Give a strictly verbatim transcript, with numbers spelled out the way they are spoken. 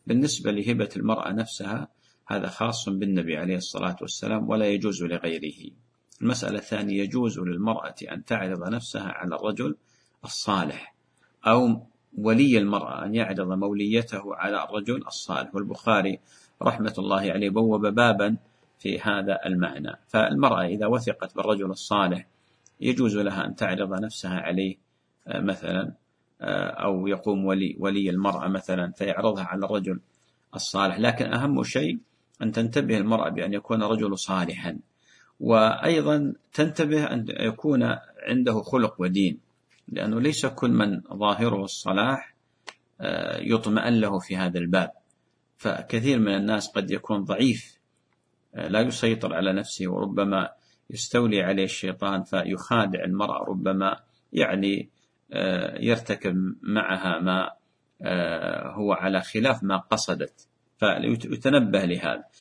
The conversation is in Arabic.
بالنسبة لهبة المرأة نفسها هذا خاص بالنبي عليه الصلاة والسلام ولا يجوز لغيره. المسألة الثانية: يجوز للمرأة أن تعرض نفسها على الرجل الصالح، أو ولي المرأة أن يعرض موليته على الرجل الصالح. والبخاري رحمة الله عليه بوب بابا في هذا المعنى. فالمرأة إذا وثقت بالرجل الصالح يجوز لها أن تعرض نفسها عليه مثلا، أو يقوم ولي ولي المرأة مثلا فيعرضها على الرجل الصالح. لكن أهم شيء أن تنتبه المرأة بأن يكون رجل صالحا، وأيضا تنتبه أن يكون عنده خلق ودين، لأنه ليس كل من ظاهره الصلاح يطمئن له في هذا الباب. فكثير من الناس قد يكون ضعيف لا يسيطر على نفسه، وربما يستولي عليه الشيطان فيخادع المرأة، ربما يعني يرتكب معها ما هو على خلاف ما قصدت، فيتنبه لهذا.